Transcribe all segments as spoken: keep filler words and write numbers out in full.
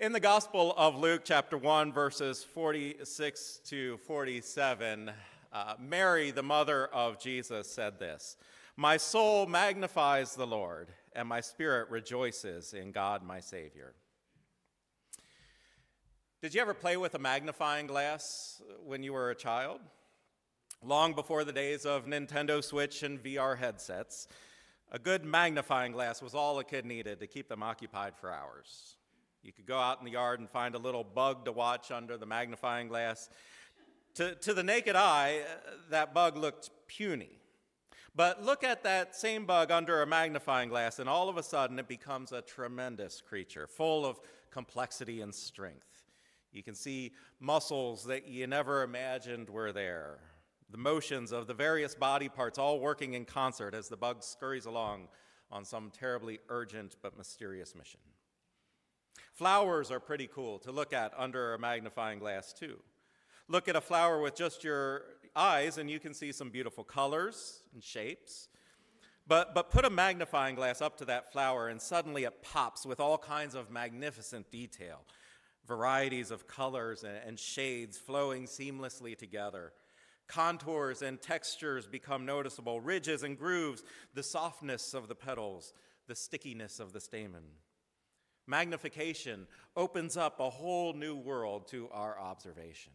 In the Gospel of Luke, chapter one, verses forty-six to forty-seven, uh, Mary, the mother of Jesus, said this: "My soul magnifies the Lord, and my spirit rejoices in God my Savior." Did you ever play with a magnifying glass when you were a child? Long before the days of Nintendo Switch and V R headsets, a good magnifying glass was all a kid needed to keep them occupied for hours. You could go out in the yard and find a little bug to watch under the magnifying glass. To, to the naked eye, that bug looked puny. But look at that same bug under a magnifying glass, and all of a sudden it becomes a tremendous creature, full of complexity and strength. You can see muscles that you never imagined were there, the motions of the various body parts all working in concert as the bug scurries along on some terribly urgent but mysterious mission. Flowers are pretty cool to look at under a magnifying glass too. Look at a flower with just your eyes and you can see some beautiful colors and shapes. But, but put a magnifying glass up to that flower and suddenly it pops with all kinds of magnificent detail, varieties of colors and, and shades flowing seamlessly together. Contours and textures become noticeable, ridges and grooves, the softness of the petals, the stickiness of the stamen. Magnification opens up a whole new world to our observation.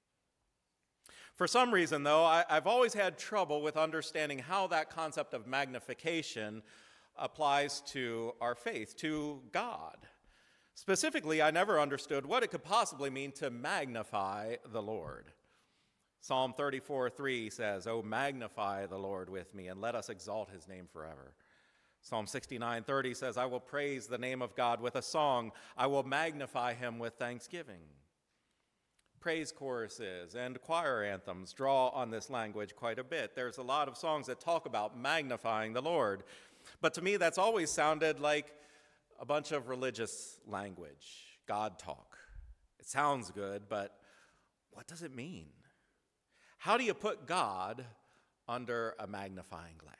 For some reason, though, I, I've always had trouble with understanding how that concept of magnification applies to our faith, to God. Specifically, I never understood what it could possibly mean to magnify the Lord. Psalm thirty-four three says, "Oh, magnify the Lord with me, and let us exalt his name forever." Psalm sixty-nine thirty says, "I will praise the name of God with a song. I will magnify him with thanksgiving." Praise choruses and choir anthems draw on this language quite a bit. There's a lot of songs that talk about magnifying the Lord. But to me, that's always sounded like a bunch of religious language, God talk. It sounds good, but what does it mean? How do you put God under a magnifying glass?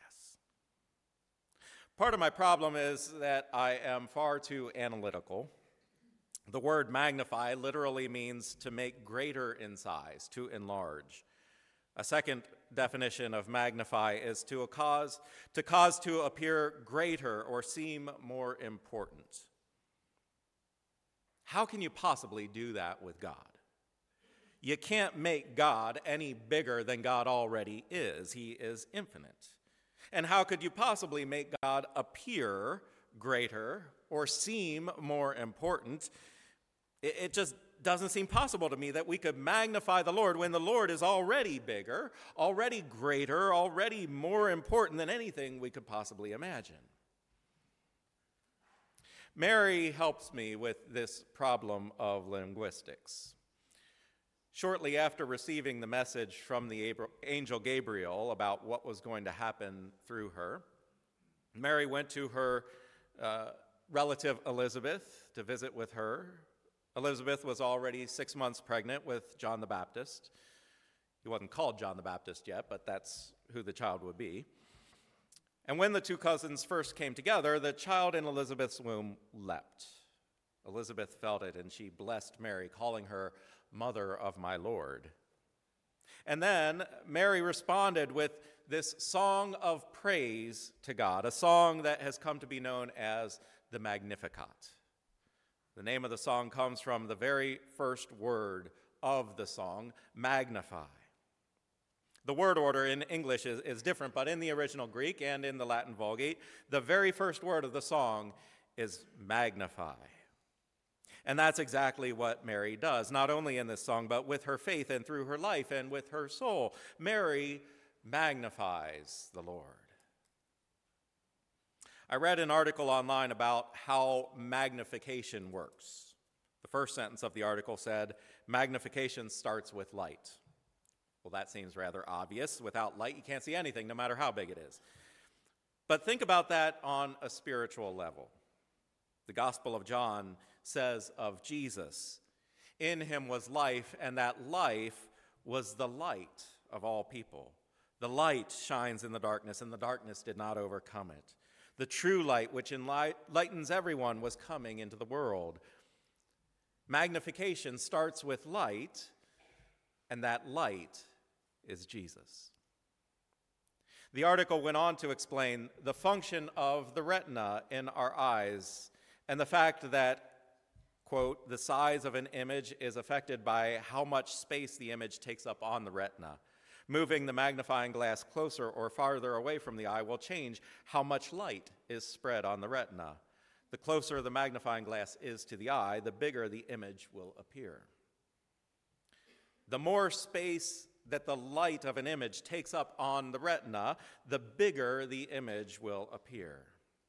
Part of my problem is that I am far too analytical. The word magnify literally means to make greater in size, to enlarge. A second definition of magnify is to cause to cause to appear greater or seem more important. How can you possibly do that with God? You can't make God any bigger than God already is. He is infinite. And how could you possibly make God appear greater or seem more important? It, it just doesn't seem possible to me that we could magnify the Lord when the Lord is already bigger, already greater, already more important than anything we could possibly imagine. Mary helps me with this problem of linguistics. Shortly after receiving the message from the angel Gabriel about what was going to happen through her, Mary went to her uh, relative Elizabeth to visit with her. Elizabeth was already six months pregnant with John the Baptist. He wasn't called John the Baptist yet, but that's who the child would be. And when the two cousins first came together, the child in Elizabeth's womb leapt. Elizabeth felt it, and she blessed Mary, calling her Mother of my Lord. And then Mary responded with this song of praise to God, a song that has come to be known as the Magnificat. The name of the song comes from the very first word of the song, magnify. The word order in English is, is different, but in the original Greek and in the Latin Vulgate, the very first word of the song is magnify. And that's exactly what Mary does, not only in this song, but with her faith and through her life and with her soul. Mary magnifies the Lord. I read an article online about how magnification works. The first sentence of the article said, "Magnification starts with light." Well, that seems rather obvious. Without light, you can't see anything, no matter how big it is. But think about that on a spiritual level. The Gospel of John says of Jesus, "In him was life, and that life was the light of all people. The light shines in the darkness, and the darkness did not overcome it. The true light, which enlightens everyone, was coming into the world. Magnification starts with light, and that light is Jesus. The article went on to explain the function of the retina in our eyes and the fact that, quote, the size of an image is affected by how much space the image takes up on the retina. Moving the magnifying glass closer or farther away from the eye will change how much light is spread on the retina. The closer the magnifying glass is to the eye, the bigger the image will appear. The more space that the light of an image takes up on the retina, the bigger the image will appear.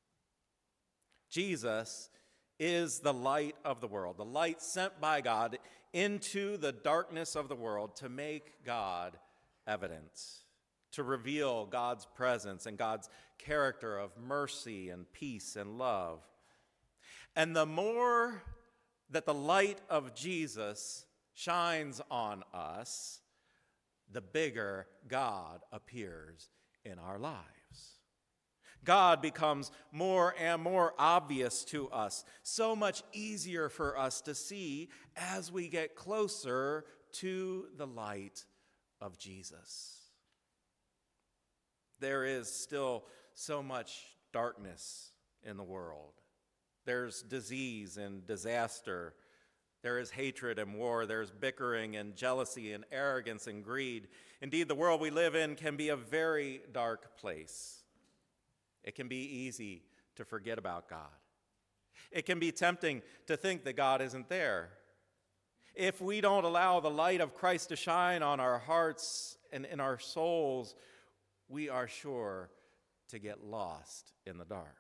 Jesus is the light of the world, the light sent by God into the darkness of the world to make God evident, to reveal God's presence and God's character of mercy and peace and love. And the more that the light of Jesus shines on us, the bigger God appears in our lives. God becomes more and more obvious to us, so much easier for us to see as we get closer to the light of Jesus. There is still so much darkness in the world. There's disease and disaster. There is hatred and war. There's bickering and jealousy and arrogance and greed. Indeed, the world we live in can be a very dark place. It can be easy to forget about God. It can be tempting to think that God isn't there. If we don't allow the light of Christ to shine on our hearts and in our souls, we are sure to get lost in the dark.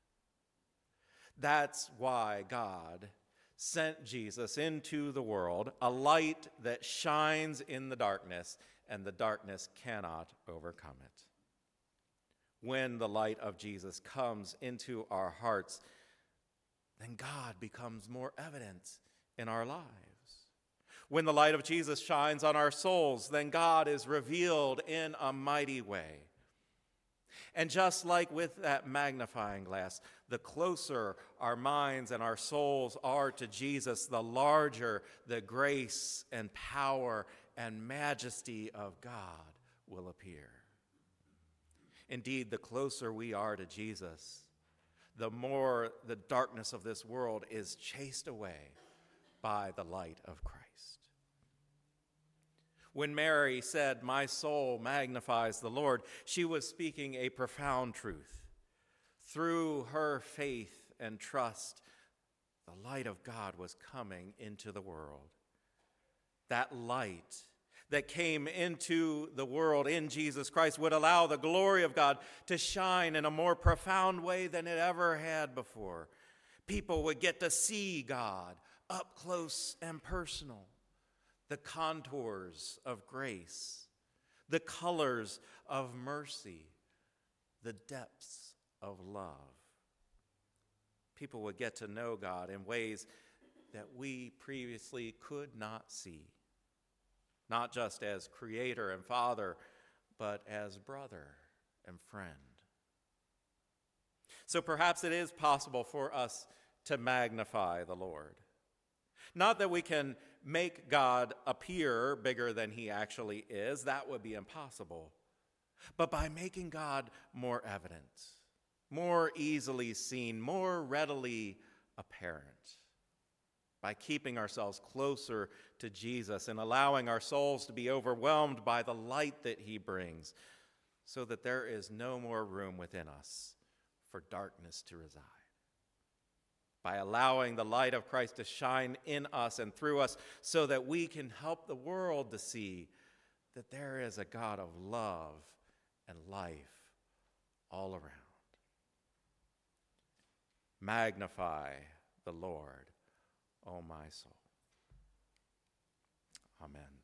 That's why God sent Jesus into the world, a light that shines in the darkness, and the darkness cannot overcome it. When the light of Jesus comes into our hearts, then God becomes more evident in our lives. When the light of Jesus shines on our souls, then God is revealed in a mighty way. And just like with that magnifying glass, the closer our minds and our souls are to Jesus, the larger the grace and power and majesty of God will appear. Indeed, the closer we are to Jesus, the more the darkness of this world is chased away by the light of Christ. When Mary said, "My soul magnifies the Lord," she was speaking a profound truth. Through her faith and trust, the light of God was coming into the world. That light that came into the world in Jesus Christ would allow the glory of God to shine in a more profound way than it ever had before. People would get to see God up close and personal. The contours of grace, the colors of mercy, the depths of love. People would get to know God in ways that we previously could not see, not just as creator and father, but as brother and friend. So perhaps it is possible for us to magnify the Lord. Not that we can make God appear bigger than he actually is, that would be impossible, but by making God more evident, more easily seen, more readily apparent, by keeping ourselves closer to Jesus and allowing our souls to be overwhelmed by the light that he brings, so that there is no more room within us for darkness to reside. By allowing the light of Christ to shine in us and through us so that we can help the world to see that there is a God of love and life all around. Magnify the Lord, O my soul. Amen.